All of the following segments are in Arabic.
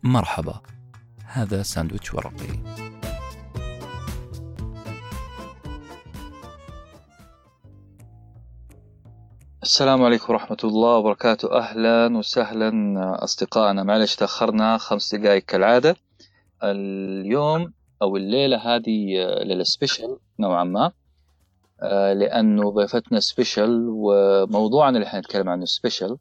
مرحبا، هذا ساندويتش ورقي. السلام عليكم ورحمة الله وبركاته. أهلا وسهلا أصدقائنا. معلش تأخرنا 5 دقائق كالعادة. اليوم أو الليلة هذه ليلة سبيشل نوعا ما، لأنه ضيفتنا سبيشل وموضوعنا اللي حنتكلم عنه سبيشل.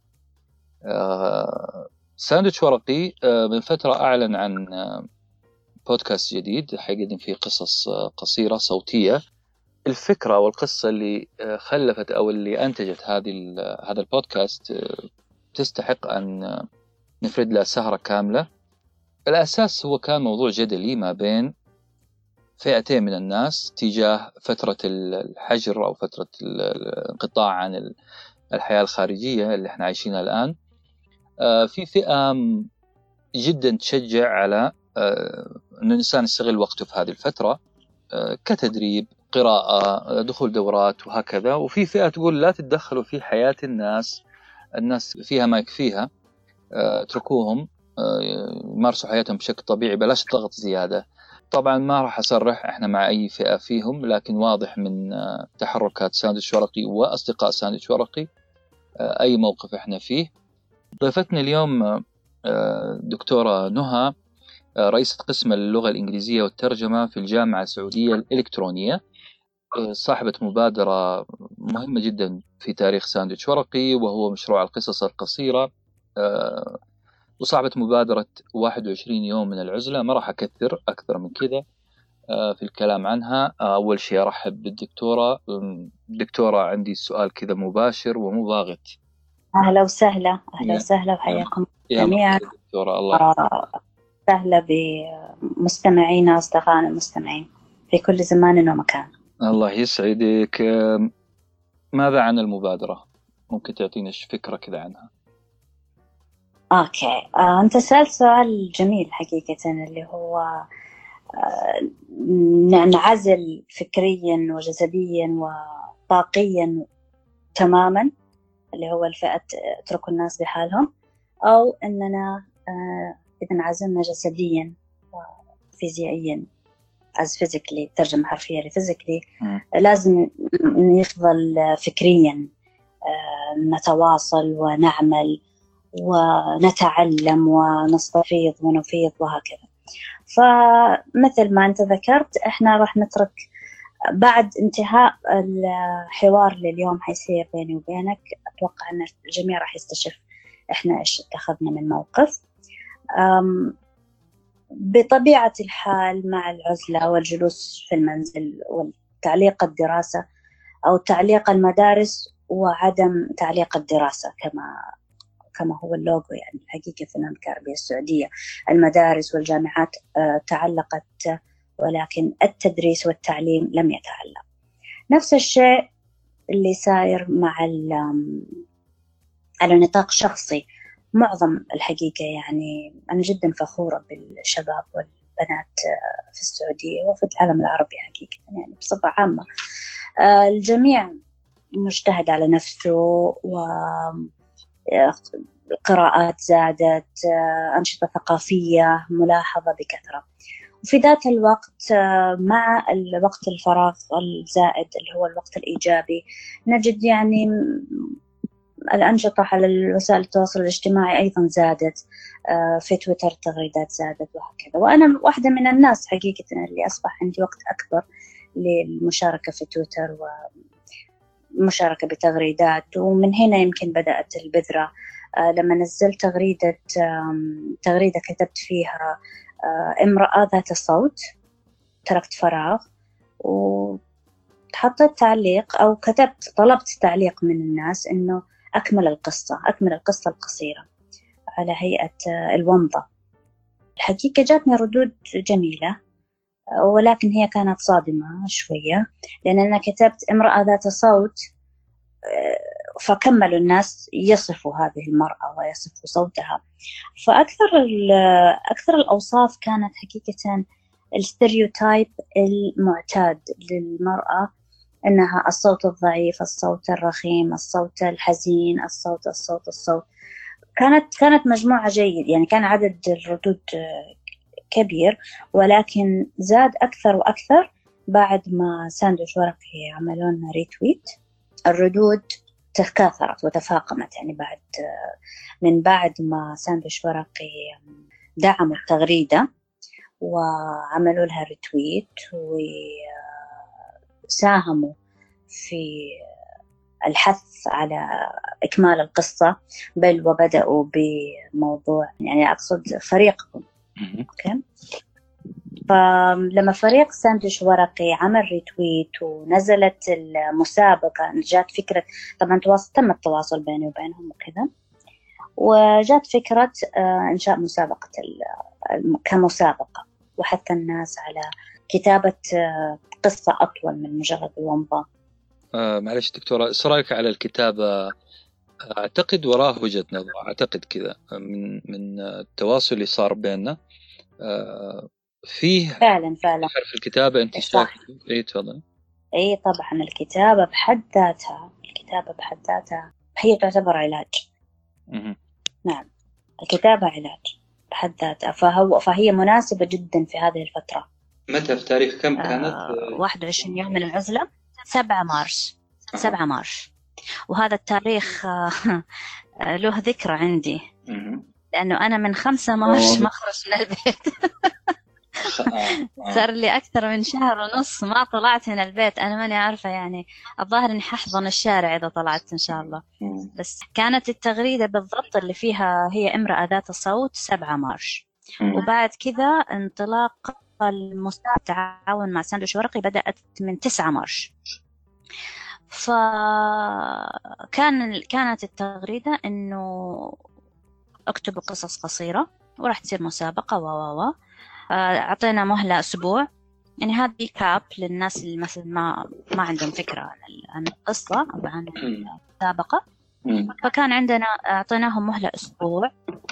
ساندويتش ورقي من فترة أعلن عن بودكاست جديد حيقدم فيه قصص قصيرة صوتية. الفكرة والقصة اللي خلفت أو اللي أنتجت هذا البودكاست تستحق أن نفرد لها سهرة كاملة. الأساس هو كان موضوع جدلي ما بين فئتين من الناس تجاه فترة الحجر أو فترة الانقطاع عن الحياة الخارجية اللي احنا عايشينها الآن. في فئة جدا تشجع على أن الإنسان يستغل وقته في هذه الفترة كتدريب، قراءة، دخول دورات وهكذا. وفي فئة تقول لا تتدخلوا في حياة الناس فيها ما يكفيها، اتركوهم يمارسوا حياتهم بشكل طبيعي، بلاش ضغط زيادة. طبعا ما راح أصرح احنا مع أي فئة فيهم، لكن واضح من تحركات ساندويتش ورقي وأصدقاء ساندويتش ورقي أي موقف احنا فيه. ضيفتنا اليوم دكتورة نهى، رئيسة قسم اللغة الإنجليزية والترجمة في الجامعة السعودية الإلكترونية، صاحبة مبادرة مهمة جدا في تاريخ ساندويتش ورقي وهو مشروع القصص القصيرة، وصاحبة مبادرة 21 يوم من العزلة. ما راح أكثر أكثر من كذا في الكلام عنها. أول شيء أرحب بالدكتورة. دكتورة، عندي سؤال كذا مباشر ومباغت. أهلا وسهلا، أهلا وسهلا وحياكم جميعا. دكتورة الله سهلا بمستمعينا أصدقائنا المستمعين في كل زمان ومكان. الله يسعدك. ماذا عن المبادرة؟ ممكن تعطينا فكرة كذا عنها؟ أوكي. أنت سألت سؤال جميل حقيقة، اللي هو نعزل فكريا وجسديا وطاقيا تماما، اللي هو الفئة اتركوا الناس بحالهم، أو أننا إذا انعزلنا جسديا وفيزيائيا as physically، ترجمة حرفية لفيزيكلي، لازم نفضل فكريا نتواصل ونعمل ونتعلم ونستفيض ونفيض وهكذا. فمثل ما أنت ذكرت، إحنا راح نترك بعد انتهاء الحوار لليوم حيصير بيني وبينك. أتوقع أن الجميع راح يستشف إحنا إيش اتخذنا من موقف. بطبيعة الحال مع العزلة والجلوس في المنزل وتعليق الدراسة أو تعليق المدارس وعدم تعليق الدراسة كما هو اللوجو، يعني الحقيقة في المملكة العربية السعودية المدارس والجامعات تعلقت، ولكن التدريس والتعليم لم يتعلق. نفس الشيء اللي صاير على نطاق شخصي. معظم الحقيقة يعني أنا جدا فخورة بالشباب والبنات في السعودية وفي العالم العربي حقيقة، يعني بصفة عامة الجميع مجتهد على نفسه، وقراءات زادت، أنشطة ثقافية ملاحظة بكثرة. وفي ذات الوقت مع الوقت الفراغ الزائد اللي هو الوقت الإيجابي، نجد يعني الأنشطة على وسائل التواصل الاجتماعي أيضا زادت، في تويتر تغريدات زادت وهكذا. وأنا واحدة من الناس حقيقة اللي أصبح عندي وقت أكبر للمشاركة في تويتر ومشاركة بتغريدات. ومن هنا يمكن بدأت البذرة، لما نزلت تغريدة كتبت فيها امرأة ذات صوت، تركت فراغ وحطيت تعليق أو طلبت تعليق من الناس إنه أكمل القصة القصيرة على هيئة الومضة. الحقيقة جاتني ردود جميلة، ولكن هي كانت صادمة شوية، لأن أنا كتبت امرأة ذات صوت، فكملوا الناس يصفوا هذه المرأة ويصفوا صوتها. فأكثر الأوصاف كانت حقيقة الستيريوتايب المعتاد للمرأة، أنها الصوت الضعيف، الصوت الرخيم، الصوت الحزين، الصوت. كانت مجموعة جيد، يعني كان عدد الردود كبير، ولكن زاد أكثر وأكثر بعد ما ساندويتش ورقي عملوا لنا ريتويت. الردود تكاثرت وتفاقمت، يعني من بعد ما ساندويتش ورقي دعموا التغريدة وعملوا لها ريتويت وساهموا في الحث على إكمال القصة، بل وبدأوا بموضوع، يعني أقصد فريقكم. أوكي. فلما فريق ساندويتش ورقي عمل ريتويت ونزلت المسابقة، جات فكرة، طبعا تم التواصل بيني وبينهم وكذا، وجات فكرة إنشاء مسابقة كمسابقة، وحث الناس على كتابة قصة أطول من مجرد الومضة. معلش دكتورة، إيش رأيك على الكتابة؟ أعتقد وراه وجهة نظر، أعتقد كذا من التواصل اللي صار بيننا فيه فعلا في الكتابة. أنت شايف؟ إيه تفضل. إيه طبعا، الكتابة بحد ذاتها هي تعتبر علاج. نعم، الكتابة علاج بحد ذاتها، فهي مناسبة جدا في هذه الفترة. متى في تاريخ كم كانت؟ 21 يوم من العزلة، 7 مارس. 7 مارس، وهذا التاريخ له ذكرى عندي، لأنه أنا من 5 مارس ما خرجت من البيت. صار لي أكثر من شهر ونص ما طلعت من البيت. أنا ماني عارفة، يعني الظاهر إني ححضن الشارع إذا طلعت إن شاء الله. بس كانت التغريدة بالضبط اللي فيها هي امرأة ذات صوت 7 مارس. وبعد كذا انطلاق المسابقة التعاون مع ساندويتش ورقي بدأت من 9 مارس. كانت التغريدة إنه اكتبوا قصص قصيرة وراح تصير مسابقة أعطينا مهلة أسبوع. يعني هذه كاب للناس اللي مثلا ما عندهم فكرة عن القصة أو عن المسابقة. فكان عندنا أعطيناهم مهلة أسبوع،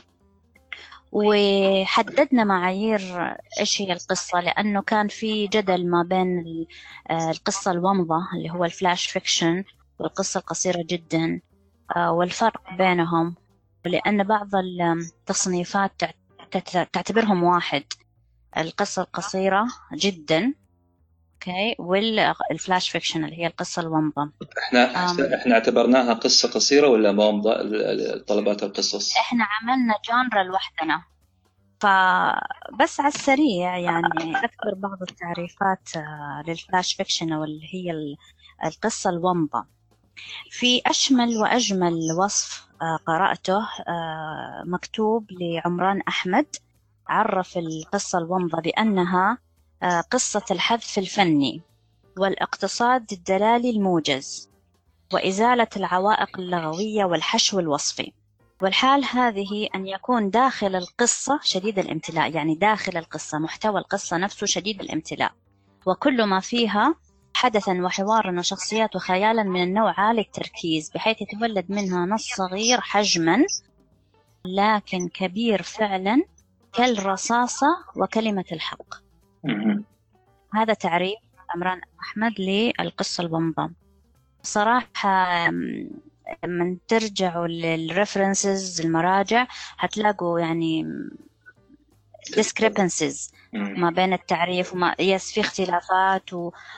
وحددنا معايير إيش هي القصة، لأنه كان في جدل ما بين القصة الومضة اللي هو الفلاش فيكشن والقصة القصيرة جدا، والفرق بينهم، لأن بعض التصنيفات تعتبرهم واحد، القصة القصيرة جدا اوكي، والفلاش فيكشن اللي هي القصة الومضة. احنا اعتبرناها قصة قصيرة ولا ومضة طلبات القصص؟ احنا عملنا جانرا لوحدنا. فبس على السريع يعني أذكر بعض التعريفات للفلاش فيكشن واللي هي القصة الومضة. في أشمل وأجمل وصف قرأته مكتوب لعمران أحمد، عرف القصة الومضة بأنها قصة الحذف الفني والاقتصاد الدلالي الموجز وإزالة العوائق اللغوية والحشو الوصفي. والحال هذه أن يكون داخل القصة شديد الامتلاء، يعني داخل القصة محتوى القصة نفسه شديد الامتلاء، وكل ما فيها حدثا وحوارا وشخصيات وخيالا من النوع عالي التركيز، بحيث يتولد منها نص صغير حجما لكن كبير فعلا كالرصاصة وكلمة الحق. هذا تعريف عمران أحمد للقصة الومضة. صراحة من ترجعوا للريفرنسز المراجع هتلاقوا يعني discrepancies ما بين التعريف في اختلافات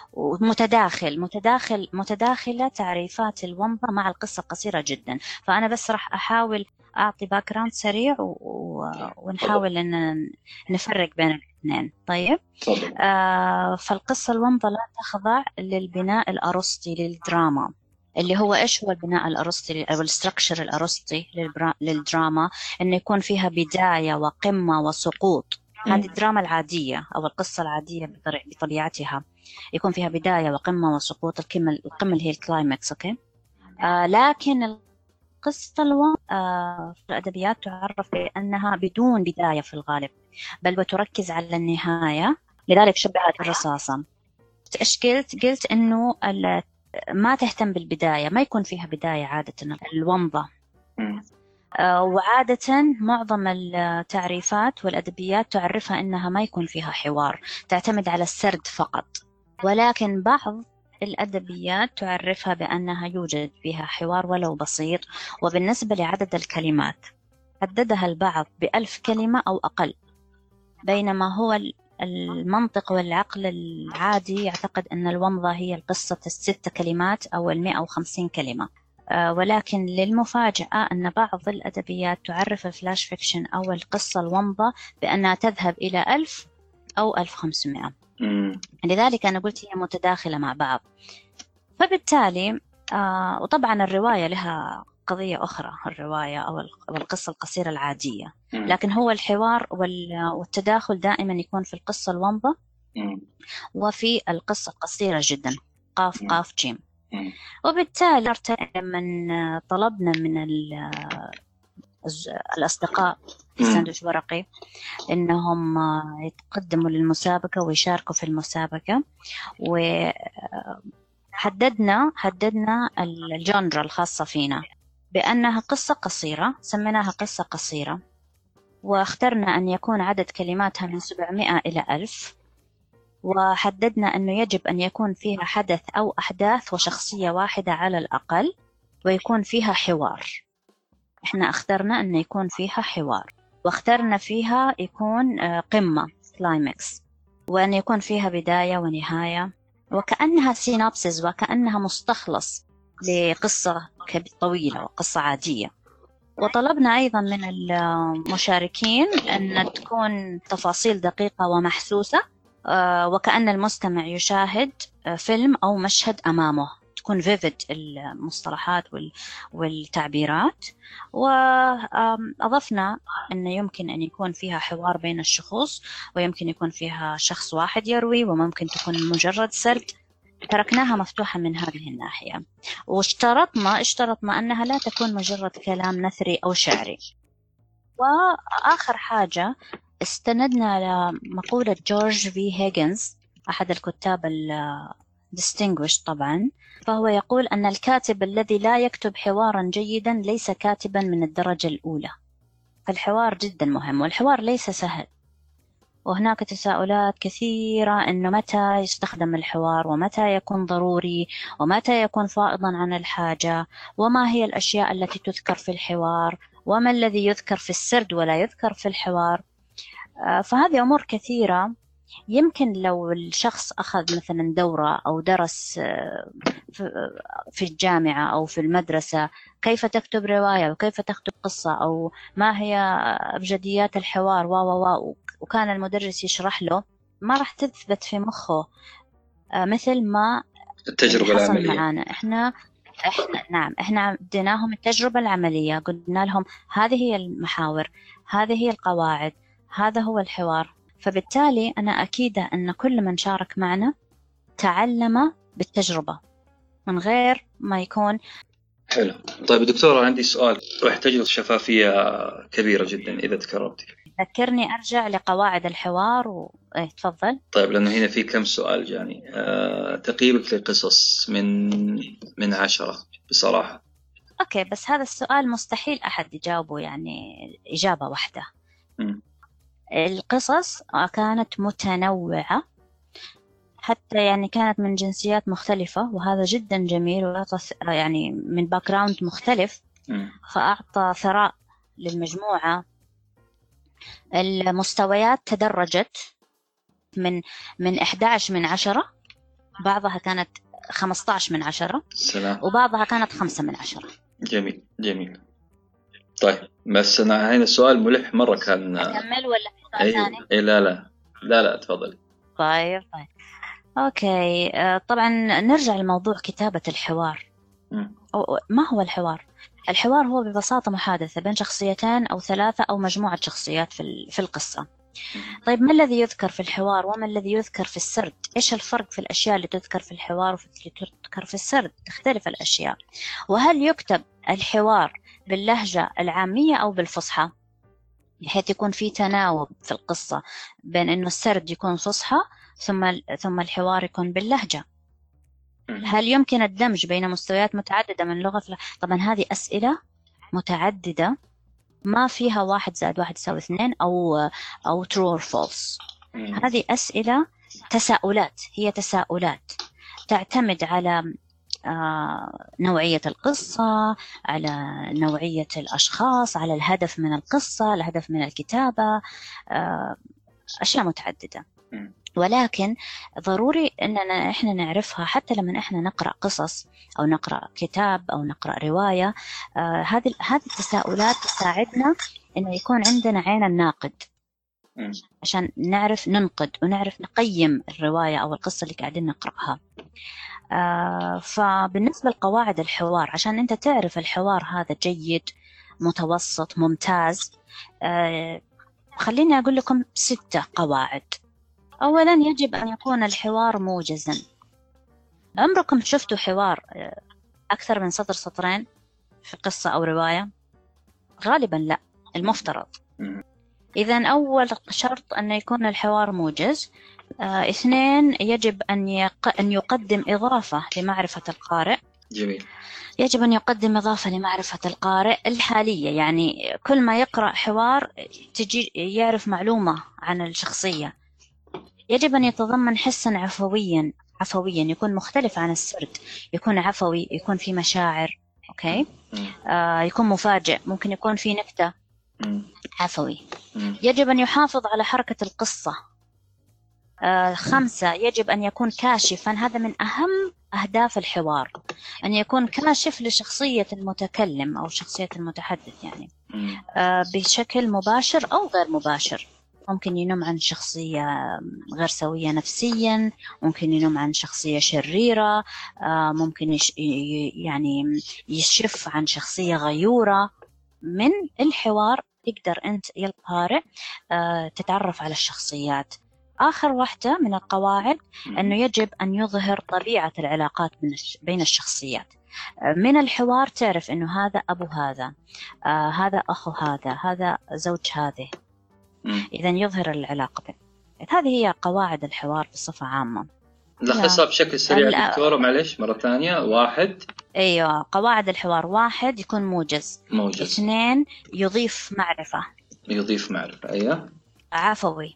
متداخلة تعريفات الومضة مع القصة القصيرة جدا. فأنا بس راح أحاول أعطي باك جراوند سريع ونحاول أن نفرق بين الاثنين. طيب فالقصة الومضة لا تخضع للبناء الأرسطي للدراما، اللي هو إيش هو البناء الأرسطي أو الستركشر الأرسطي للدراما، إنه يكون فيها بداية وقمة وسقوط. هذه الدراما العادية أو القصة العادية بطبيعتها يكون فيها بداية وقمة وسقوط، القمة اللي هي الكلايمكس. أوكي. لكن القصة في الأدبيات تعرف بأنها بدون بداية في الغالب، بل وتركز على النهاية، لذلك شبهت الرصاصة. إيش قلت إنه ما تهتم بالبداية، ما يكون فيها بداية عادة الومضة. وعادة معظم التعريفات والأدبيات تعرفها إنها ما يكون فيها حوار، تعتمد على السرد فقط. ولكن بعض الأدبيات تعرفها بأنها يوجد فيها حوار ولو بسيط، وبالنسبة لعدد الكلمات حددها البعض ب1000 كلمة أو أقل، بينما هو المنطق والعقل العادي يعتقد أن الومضة هي القصة 6 كلمات أو 150 كلمة. ولكن للمفاجأة أن بعض الأدبيات تعرف الفلاش فيكشن أو القصة الومضة بأنها تذهب إلى 1000 أو 1500. لذلك أنا قلت هي متداخلة مع بعض. فبالتالي وطبعا الرواية لها قضية أخرى، الرواية أو القصة القصيرة العادية، لكن هو الحوار والتداخل دائما يكون في القصة الومضة وفي القصة القصيرة جدا قاف قاف جيم. وبالتالي لما طلبنا من الأصدقاء في ساندويتش ورقي إنهم يتقدموا للمسابقة ويشاركوا في المسابقة، وحددنا الجانرا الخاصة فينا بأنها قصة قصيرة، سميناها قصة قصيرة، واخترنا أن يكون عدد كلماتها من 700 إلى 1000، وحددنا أنه يجب أن يكون فيها حدث أو أحداث وشخصية واحدة على الأقل، ويكون فيها حوار. إحنا اخترنا أن يكون فيها حوار، واخترنا فيها يكون قمة كلايمكس، وأن يكون فيها بداية ونهاية، وكأنها سينابسيس، وكأنها مستخلص لقصة طويلة وقصة عادية. وطلبنا أيضا من المشاركين أن تكون تفاصيل دقيقة ومحسوسة، وكأن المستمع يشاهد فيلم أو مشهد أمامه، تكون vivid المصطلحات والتعبيرات. وأضفنا أن يمكن أن يكون فيها حوار بين الشخوص، ويمكن يكون فيها شخص واحد يروي، وممكن تكون مجرد سرد. تركناها مفتوحة من هذه الناحية، واشترطنا أنها لا تكون مجرد كلام نثري أو شعري. وآخر حاجة استندنا لمقولة جورج في هيجنز، أحد الكتاب distinguished طبعا، فهو يقول أن الكاتب الذي لا يكتب حوارا جيدا ليس كاتبا من الدرجة الأولى. فالحوار جدا مهم، والحوار ليس سهل، وهناك تساؤلات كثيرة إنه متى يستخدم الحوار، ومتى يكون ضروري، ومتى يكون فائضا عن الحاجة، وما هي الأشياء التي تذكر في الحوار، وما الذي يذكر في السرد ولا يذكر في الحوار. فهذه أمور كثيرة. يمكن لو الشخص أخذ مثلا دورة أو درس في الجامعة أو في المدرسة كيف تكتب رواية وكيف تكتب قصة، أو ما هي أبجديات الحوار وكان المدرس يشرح له، ما راح تثبت في مخه مثل ما التجربة حصل العملية معنا. إحنا اديناهم التجربة العملية، قلنا لهم هذه هي المحاور، هذه هي القواعد، هذا هو الحوار. فبالتالي أنا أكيدة أن كل من شارك معنا تعلم بالتجربة من غير ما يكون. حلو. طيب دكتورة، عندي سؤال ويحتاج له شفافية كبيرة جدا إذا تكرمتي. ذكرني أرجع لقواعد الحوار تفضل. طيب، لأنه هنا في كم سؤال جاني. تقييمك للقصص من 10 بصراحة؟ أوكي، بس هذا السؤال مستحيل أحد يجاوبه يعني إجابة واحدة. القصص كانت متنوعة، حتى يعني كانت من جنسيات مختلفة، وهذا جدا جميل، يعني من باك جراوند مختلف، فأعطى ثراء للمجموعة. المستويات تدرجت من 11 من 10، بعضها كانت 15 من 10، سلام. وبعضها كانت 5 من 10. جميل. طيب، بس أنا هنا السؤال ملح مرة كان. أكمل ولا في سؤال ثاني؟ لا تفضلي. طيب أوكي. طبعا نرجع لموضوع كتابة الحوار. ما هو الحوار؟ الحوار هو ببساطة محادثة بين شخصيتين أو 3 أو مجموعة شخصيات في القصة. طيب، ما الذي يذكر في الحوار وما الذي يذكر في السرد؟ إيش الفرق في الأشياء اللي تذكر في الحوار واللي تذكر في السرد؟ تختلف الأشياء. وهل يكتب الحوار باللهجة العامية أو بالفصحى، بحيث يكون في تناوب في القصة بين إنه السرد يكون فصحى ثم الحوار يكون باللهجة؟ هل يمكن الدمج بين مستويات متعددة من لغة؟ طبعا هذه أسئلة متعددة ما فيها 1 زائد 1 يساوي 2 أو true or false. هذه أسئلة هي تساؤلات تعتمد على نوعية القصة، على نوعية الأشخاص، على الهدف من القصة، الهدف من الكتابة، أشياء متعددة. ولكن ضروري أننا إحنا نعرفها حتى لما إحنا نقرأ قصص أو نقرأ كتاب أو نقرأ رواية. هذه التساؤلات تساعدنا أنه يكون عندنا عين الناقد عشان نعرف ننقد ونعرف نقيم الرواية أو القصة اللي قاعدين نقرأها. فبالنسبة لقواعد الحوار، عشان أنت تعرف الحوار هذا جيد متوسط ممتاز، خليني أقول لكم 6 قواعد. أولا، يجب أن يكون الحوار موجزا. عمركم شفتوا حوار أكثر من سطر سطرين في قصة أو رواية؟ غالبا لا، المفترض. إذن أول شرط أن يكون الحوار موجز. 2، يجب أن يقدم إضافة لمعرفة القارئ. جميل. يجب أن يقدم إضافة لمعرفة القارئ الحالية، يعني كل ما يقرأ حوار تجي يعرف معلومة عن الشخصية. يجب أن يتضمن حسا عفويا يكون مختلف عن السرد، يكون عفوي، يكون في مشاعر، أوكي؟ يكون مفاجئ، ممكن يكون في نكتة. عفوي. يجب أن يحافظ على حركة القصة. 5، يجب أن يكون كاشفا. هذا من أهم أهداف الحوار، أن يكون كاشف لشخصية المتكلم أو شخصية المتحدث، يعني بشكل مباشر أو غير مباشر. ممكن ينم عن شخصية غير سوية نفسيا، ممكن ينم عن شخصية شريرة، ممكن يعني يشف عن شخصية غيورة. من الحوار تقدر أنت يا القارئ تتعرف على الشخصيات. آخر واحدة من القواعد أنه يجب أن يظهر طبيعة العلاقات بين الشخصيات. من الحوار تعرف أنه هذا أبو هذا، هذا أخو هذا زوج هذه. إذن يظهر العلاقة بين. هذه هي قواعد الحوار بصفة عامة. لخصها بشكل سريع دكتورة، معلش مرة ثانية. 1. أيوة، قواعد الحوار: 1، يكون موجز. 2، يضيف معرفة. أيوة. عفوي.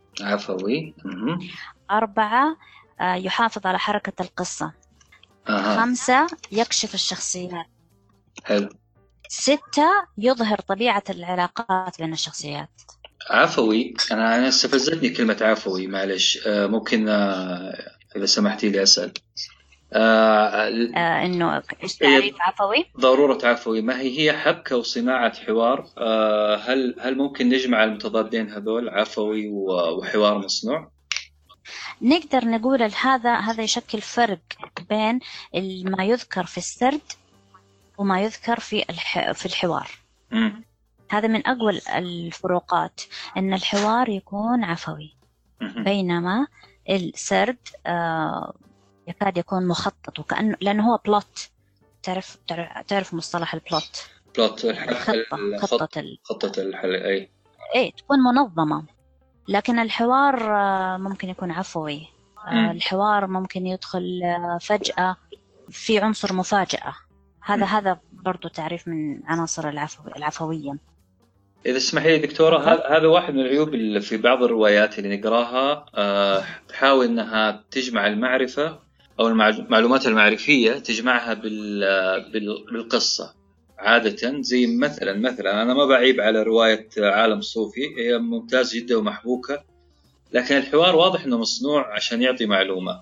4، يحافظ على حركة القصة. 5، يكشف الشخصيات. حلو. 6، يظهر طبيعة العلاقات بين الشخصيات. عفوي، أنا استفزتني كلمة عفوي، معلش. ممكن إذا سمحتي لي أسأل إنه إيش تعريف عفوي؟ ضرورة عفوي، ما هي حبكة وصناعة حوار؟ هل ممكن نجمع المتضادين هذول، عفوي وحوار مصنوع؟ نقدر نقول هذا يشكل فرق بين ما يذكر في السرد وما يذكر في الحوار. هذا من أقوى الفروقات، أن الحوار يكون عفوي، بينما السرد يكاد يكون مخطط، وكأنه لأنه هو بلوت. تعرف مصطلح البلوت؟ خطة الحل. أي تكون منظمة. لكن الحوار ممكن يكون عفوي. الحوار ممكن يدخل فجأة في عنصر مفاجأة. هذا برضو تعريف من عناصر العفوية. إذا اسمحي لي دكتورة، هذا واحد من العيوب اللي في بعض الروايات اللي نقراها. تحاول أنها تجمع المعرفة أو المعلومات المعرفية، تجمعها بالقصة عادة. زي مثلا أنا ما بعيب على رواية عالم صوفي، هي ممتاز جدا ومحبوكة، لكن الحوار واضح أنه مصنوع عشان يعطي معلومة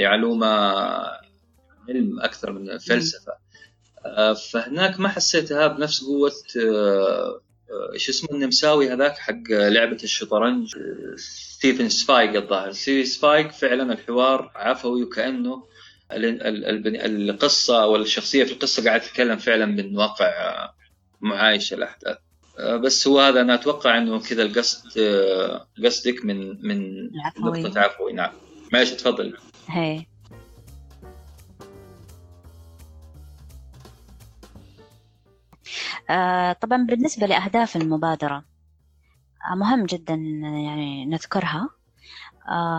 علم أكثر من فلسفة. فهناك ما حسيتها بنفس قوة إيش اسمه النمساوي هذاك حق لعبة الشطرنج، ستيفن سفايغ الظاهر. ستيفن سفايغ فعلا الحوار عفوي، وكأنه القصة والشخصية في القصة قاعدة تتكلم فعلا من واقع معايشة الأحداث. بس هو هذا أنا أتوقع أنه كذا قصدك من نقطة عفوي. نعم، ماشي، تفضل. هي طبعا بالنسبة لأهداف المبادرة مهم جدا يعني نذكرها.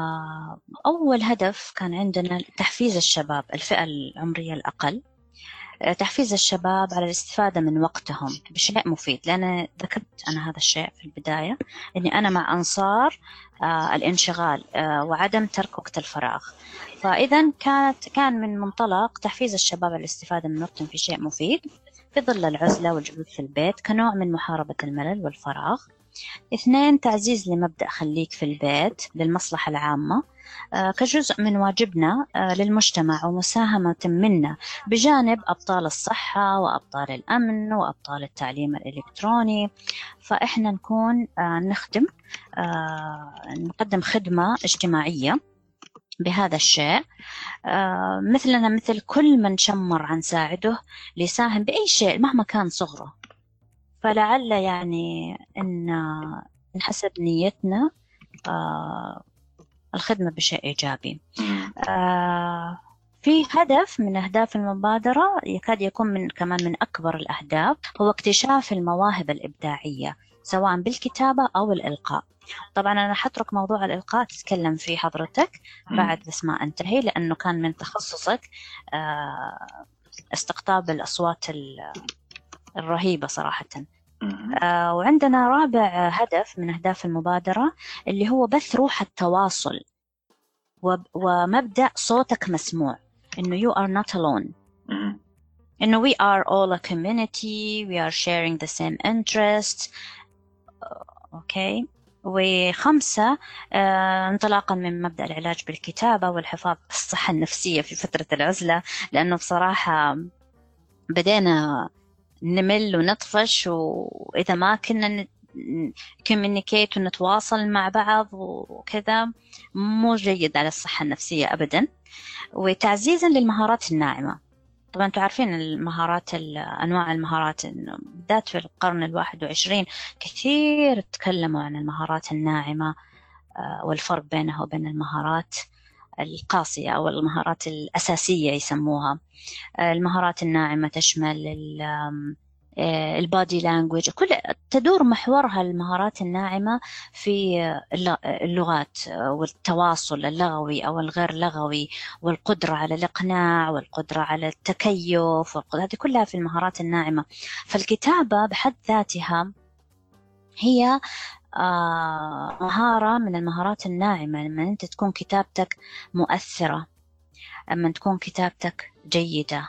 أول هدف كان عندنا تحفيز الشباب، الفئة العمرية الأقل، تحفيز الشباب على الاستفادة من وقتهم بشيء مفيد، لأن ذكرت أنا هذا الشيء في البداية، أني أنا مع أنصار الانشغال وعدم ترك وقت الفراغ. فإذا كان من منطلق تحفيز الشباب على الاستفادة من وقتهم في شيء مفيد في ظل العزلة والجلوس في البيت كنوع من محاربة الملل والفراغ. 2، تعزيز لمبدأ خليك في البيت للمصلحة العامة كجزء من واجبنا للمجتمع ومساهمة منا بجانب أبطال الصحة وأبطال الأمن وأبطال التعليم الإلكتروني. فإحنا نكون نقدم خدمة اجتماعية بهذا الشيء، مثلنا مثل كل من شمر عن ساعده ليساهم بأي شيء مهما كان صغره. فلعل يعني إن نحسب نيتنا الخدمة بشيء إيجابي. في هدف من أهداف المبادرة يكاد يكون كمان من أكبر الأهداف، هو اكتشاف المواهب الإبداعية سواء بالكتابة أو الإلقاء. طبعا أنا حترك موضوع الإلقاء تتكلم فيه حضرتك بعد بس ما أنتهي، لأنه كان من تخصصك استقطاب الأصوات الرهيبة صراحة. وعندنا رابع هدف من أهداف المبادرة اللي هو بث روح التواصل ومبدأ صوتك مسموع، إنه you are not alone، إنه we are all a community, we are sharing the same interests. أوكي. و5 انطلاقا من مبدأ العلاج بالكتابة والحفاظ على الصحة النفسية في فترة العزلة، لأنه بصراحة بدينا نمل ونطفش، وإذا ما كنا كوميونيكيت ونتواصل مع بعض وكذا مو جيد على الصحة النفسية أبدا. وتعزيزا للمهارات الناعمة، طبعا انتم عارفين أنواع المهارات بالذات في القرن 21 كثير تكلموا عن المهارات الناعمة والفرق بينها وبين المهارات القاسية أو المهارات الأساسية يسموها. المهارات الناعمة تشمل البادي لانجويج، كل تدور محورها المهارات الناعمة في اللغات والتواصل اللغوي أو الغير لغوي، والقدرة على الإقناع والقدرة على التكيف، هذه كلها في المهارات الناعمة. فالكتابة بحد ذاتها هي مهارة من المهارات الناعمة. لما أنت تكون كتابتك مؤثرة، لما تكون كتابتك جيدة،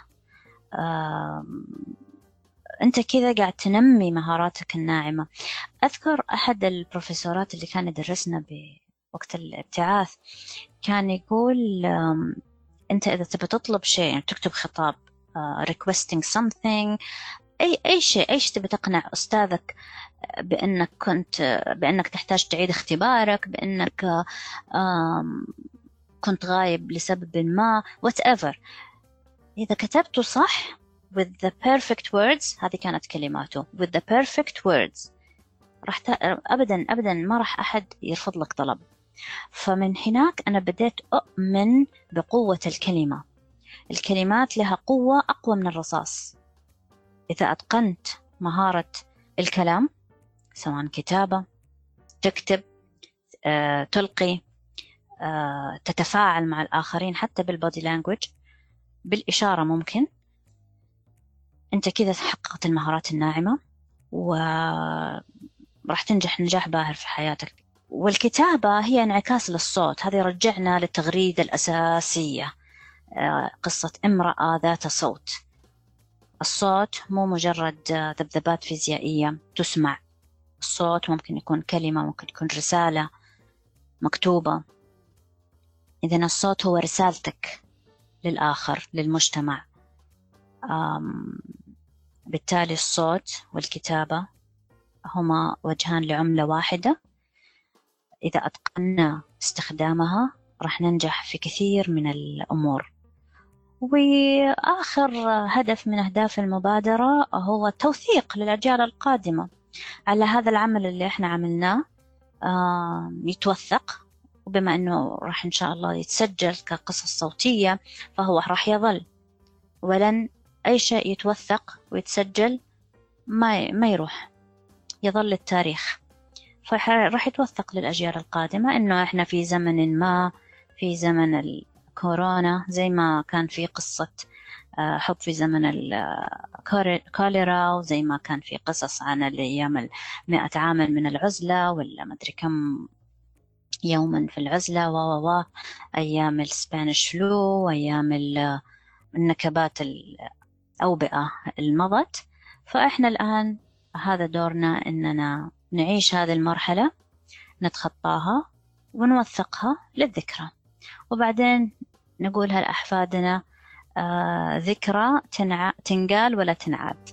أنت كذا قاعد تنمي مهاراتك الناعمة. أذكر أحد البروفيسورات اللي كان يدرسنا بوقت الابتعاث كان يقول أنت إذا تبي تطلب شيء، يعني تكتب خطاب requesting something، أي شيء تبي تقنع أستاذك بأنك تحتاج تعيد اختبارك، بأنك كنت غايب لسبب ما whatever، إذا كتبته صح with the perfect words، هذه كانت كلماته with the perfect words، أبدا ما راح أحد يرفض لك طلب. فمن هناك أنا بديت أؤمن بقوة الكلمة. الكلمات لها قوة أقوى من الرصاص. إذا أتقنت مهارة الكلام، سواء كتابة، تكتب، تلقي، تتفاعل مع الآخرين، حتى بالبودي لانجويج، بالإشارة ممكن، أنت كذا حققت المهارات الناعمة وراح تنجح نجاح باهر في حياتك. والكتابة هي انعكاس للصوت، هذه رجعنا للتغريدة الأساسية، قصة امرأة ذات صوت. الصوت مو مجرد ذبذبات فيزيائية تسمع، الصوت ممكن يكون كلمة، ممكن يكون رسالة مكتوبة. إذن الصوت هو رسالتك للآخر، للمجتمع. بالتالي الصوت والكتابة هما وجهان لعملة واحدة. إذا أتقنا استخدامها راح ننجح في كثير من الأمور. وآخر هدف من أهداف المبادرة هو التوثيق للأجيال القادمة على هذا العمل اللي إحنا عملناه، يتوثق، وبما أنه راح إن شاء الله يتسجل كقصص صوتية فهو راح يظل، ولن أي شيء يتوثق ويتسجل ما يروح، يظل التاريخ. فراح يتوثق للأجيال القادمة إنه إحنا في زمن ما، في زمن الكورونا، زي ما كان في قصة حب في زمن الكوليرا، وزي ما كان في قصص عن الأيام 100 عاما من العزلة، ولا مدري كم يوما في العزلة، أيام السبانيش فلو، وأيام النكبات الأوبئة المضت. فإحنا الآن هذا دورنا إننا نعيش هذه المرحلة، نتخطاها ونوثقها للذكرى، وبعدين نقولها لأحفادنا ذكرى تنقال ولا تنعاد.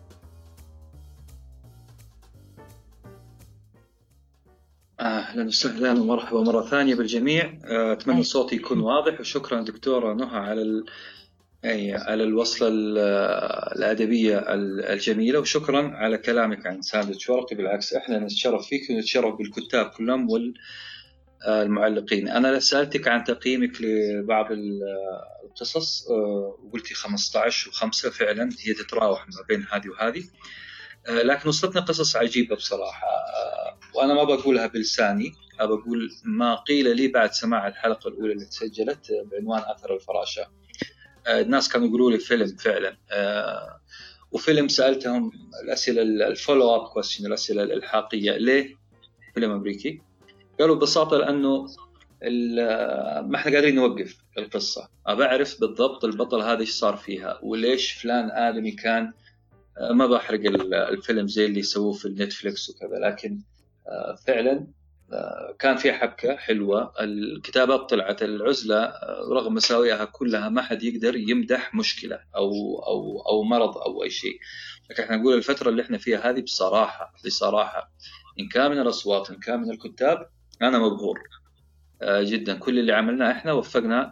أهلا وسهلا ومرحبا مرة ثانية بالجميع. أتمنى صوتي يكون واضح، وشكرا دكتورة نهى على الوصلة الأدبية الجميلة، وشكرا على كلامك عن ساندويتش ورقي. بالعكس إحنا نتشرف فيك ونتشرف بالكتاب كلهم والمعلقين. أنا سألتك عن تقييمك لبعض القصص وقلتي 15 و5، فعلا هي تتراوح ما بين هذه وهذه، لكن وصلتنا قصص عجيبة بصراحة، وأنا ما بقولها بلساني، بقول ما قيل لي بعد سماع الحلقة الأولى اللي تسجلت بعنوان أثر الفراشة. الناس كانوا يقولوا لي فيلم فعلا، وفيلم سألتهم الأسئلة الفولو أب كويستشن، الأسئلة الإلحاقية، ليه فيلم أمريكي؟ قالوا ببساطة لأنه ما احنا قادرين نوقف القصة، أعرف بالضبط البطل هذا إيش صار فيها، وليش فلان آدمي كان. ما بحرق الفيلم زي اللي يسووه في النتفليكس وكذا، لكن فعلا كان في حبكة حلوة. الكتابات طلعت العزلة رغم مساوئها كلها ما حد يقدر يمدح مشكلة أو مرض أو أي شيء، لكن احنا نقول الفترة اللي احنا فيها هذه بصراحة إن كان من الأصوات إن كان من الكتاب، أنا مبهور جدا. كل اللي عملناه احنا وفقنا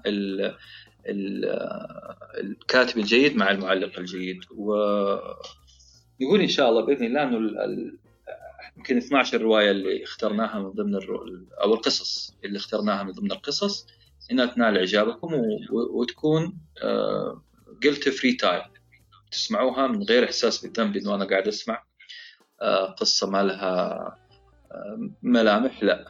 الكاتب الجيد مع المعلق الجيد، ونقول إن شاء الله بإذن الله أنه يمكن 12 رواية اللي اخترناها من ضمن أو القصص اللي اخترناها من ضمن القصص إنها تنال إعجابكم وتكون guilt free time، تسمعوها من غير إحساس بالذنب إنه أنا قاعد أسمع قصة ما لها ملامح، لا،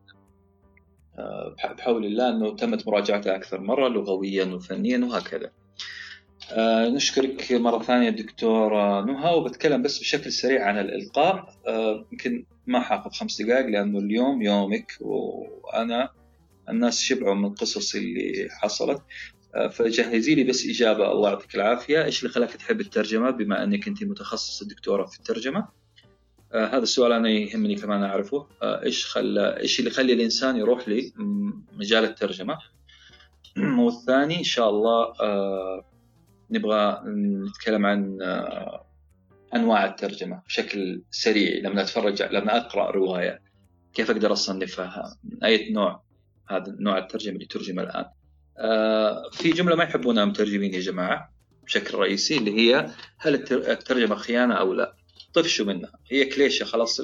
بحول الله أنه تمت مراجعتها أكثر مرة لغويا وفنيا وهكذا. نشكرك مرة ثانية دكتور نهى، وبتكلم بس بشكل سريع عن الإلقاء، يمكن ما حاخذ 5 دقائق لأنه اليوم يومك وأنا الناس شبعوا من القصص اللي حصلت، فجهزي لي بس إجابة. الله يعطيك العافية. إيش اللي خلاك تحب الترجمة بما أنك أنت متخصصة دكتورة في الترجمة؟ هذا السؤال أنا يهمني كمان أعرفه. إيش اللي يخلي الإنسان يروح لمجال الترجمة؟ والثاني إن شاء الله نبغى نتكلم عن أنواع الترجمة بشكل سريع. لما أقرأ رواية كيف أقدر أصنفها؟ من أي نوع هذا نوع الترجمة اللي ترجم الآن؟ في جملة ما يحبونها المترجمين يا جماعة بشكل رئيسي، اللي هي هل الترجمة خيانة أو لا؟ طفشوا منها، هي كليشة خلاص،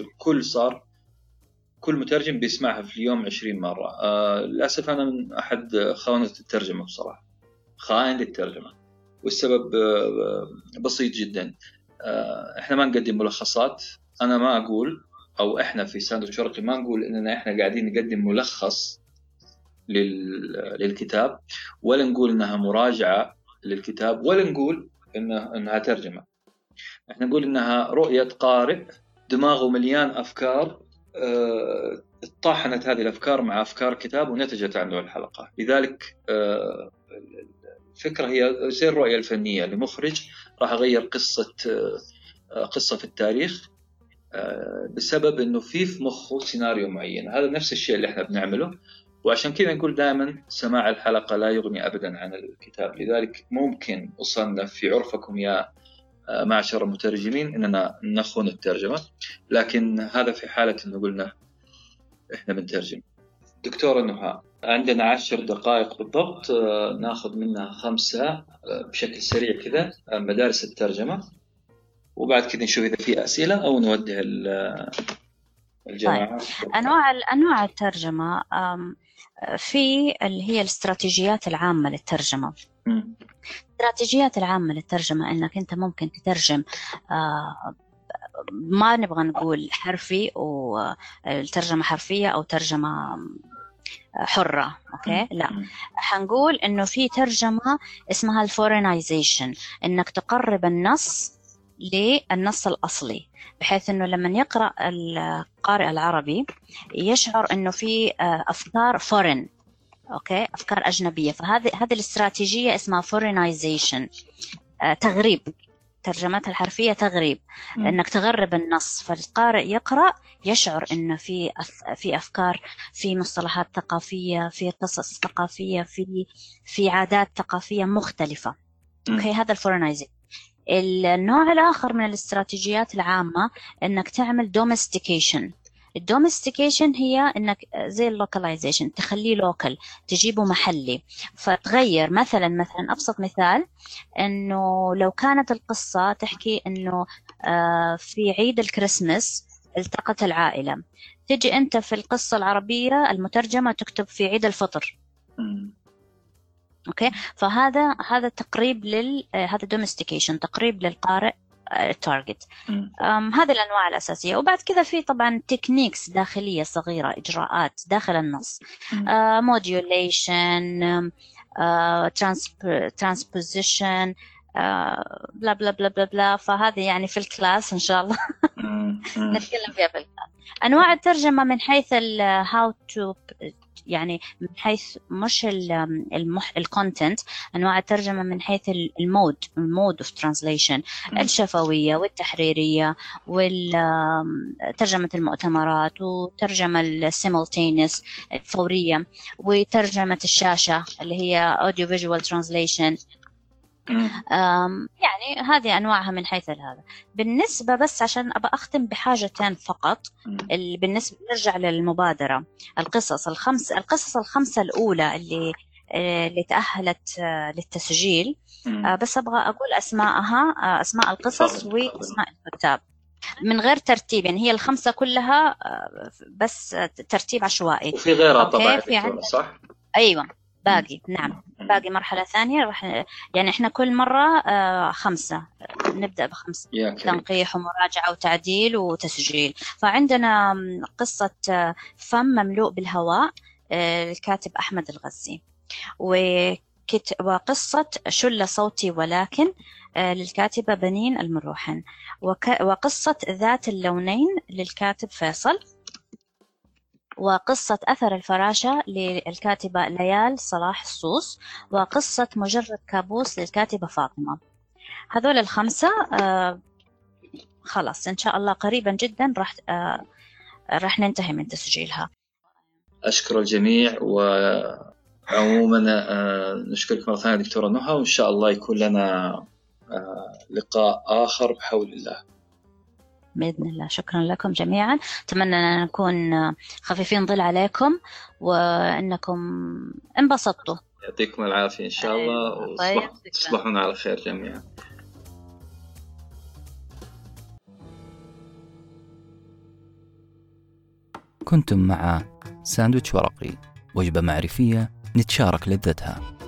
كل مترجم بيسمعها في اليوم 20 مرة. للأسف أنا من أحد خونة الترجمة بصراحة، خائن للترجمة، والسبب بسيط جدا. إحنا ما نقدم ملخصات. أنا ما أقول، أو إحنا في ساندويتش ورقي ما نقول إننا إحنا قاعدين نقدم ملخص للكتاب، ولا نقول إنها مراجعة للكتاب، ولا نقول إنها ترجمة. إحنا نقول إنها رؤية قارئ دماغه مليان أفكار، طاحنت هذه الأفكار مع أفكار كتاب ونتجت عنه الحلقة. لذلك الفكرة هي زي الرؤية الفنية لمخرج راح أغير قصة في التاريخ بسبب إنه في مخه سيناريو معين. هذا نفس الشيء اللي إحنا بنعمله، وعشان كذا نقول دائما سماع الحلقة لا يغني أبدا عن الكتاب. لذلك ممكن أصنف في عرفكم يا معشر المترجمين إننا نخون الترجمة، لكن هذا في حالة إنه قلنا إحنا بنترجم. دكتورة نهى، عندنا 10 دقائق بالضبط، ناخذ منها 5 بشكل سريع كذا مدارس الترجمة، وبعد كذا نشوف إذا في أسئلة أو نوديها الجماعة. طيب. أنواع الترجمة في اللي هي الاستراتيجيات العامة للترجمة. الاستراتيجيات العامة للترجمة إنك أنت ممكن تترجم، ما نبغى نقول حرفي، والترجمة حرفية أو ترجمة حرة. أوكي، لا، حنقول إنه في ترجمة اسمها الفورينايزيشن، إنك تقرب النص للنص الأصلي، بحيث إنه لما يقرأ القارئ العربي يشعر إنه في أفكار فورين، أوكي، أفكار أجنبية. فهذه الاستراتيجية اسمها فورينايزيشن، تغريب، ترجمتها الحرفية تغريب، إنك تغرب النص، فالقارئ يقرأ يشعر إنه في أفكار، في مصطلحات ثقافية، في قصص ثقافية، في عادات ثقافية مختلفة. أوكي، هذا الفورينايزيشن. النوع الآخر من الاستراتيجيات العامة إنك تعمل دومستيكيشن. الدومستيكيشن هي إنك زي اللوكاليزيشن، تخليه لوكال، تجيبه محلي، فتغير. مثلا أبسط مثال إنه لو كانت القصة تحكي إنه في عيد الكريسماس التقت العائلة، تجي أنت في القصة العربية المترجمة تكتب في عيد الفطر. اوكي، فهذا تقريب هذا دومستيكيشن، تقريب للقارئ التارجت. هذه الانواع الاساسيه. وبعد كذا في طبعا تكنيكس داخليه صغيره، اجراءات داخل النص، موديوليشن، ترانسبوزيشن، بلا بلا بلا بلا بلا. فهذه يعني في الكلاس ان شاء الله نتكلم فيها في الكلاس. انواع الترجمه من حيث how to، يعني من حيث مش الكونتنت، انواع الترجمه من حيث المود اوف ترانسليشن، الشفويه والتحريريه وترجمه المؤتمرات وترجمه السيمultaneous الفوريه وترجمه الشاشه اللي هي audio visual translation. يعني هذه أنواعها من حيث هذا. بالنسبة بس عشان أبقى أختم بحاجتين فقط، بالنسبة نرجع للمبادرة، القصص الخمسة الأولى اللي تأهلت للتسجيل، بس أبغى أقول أسماءها، أسماء القصص وأسماء الكتاب من غير ترتيب، يعني هي الخمسة كلها بس ترتيب عشوائي. وفي غيرها طبعا صح؟ أيوة، باقي. نعم، باقي مرحلة ثانية يعني إحنا كل مرة 5 نبدأ ب5 تنقيح ومراجعة وتعديل وتسجيل. فعندنا قصة فم مملوء بالهواء الكاتب أحمد الغزي، وقصة شل صوتي ولكن للكاتبة بنين المروحن، وقصة ذات اللونين للكاتب فيصل، وقصة أثر الفراشة للكاتبة ليال صلاح الصوص، وقصة مجرد كابوس للكاتبة فاطمة. هذول ال5 خلاص إن شاء الله قريبا جدا راح ننتهي من تسجيلها. أشكر الجميع، وعموما نشكرك مرة ثانية دكتورة نهى، وإن شاء الله يكون لنا لقاء آخر بحول الله بإذن الله. شكرا لكم جميعا، أتمنى أن نكون خفيفين ظل عليكم وأنكم انبسطتوا. يعطيكم العافية إن شاء الله، وتصبحون على خير جميعا. كنتم مع ساندويتش ورقي، وجبة معرفية نتشارك لذتها.